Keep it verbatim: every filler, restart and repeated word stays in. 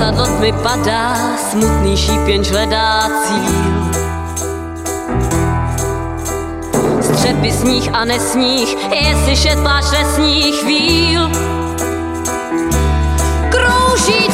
Zrcadlo tmy padá, smutný šípěnč hledá cíl. Střepy sníh a nesníh, je slyšet pláč lesních chvíl.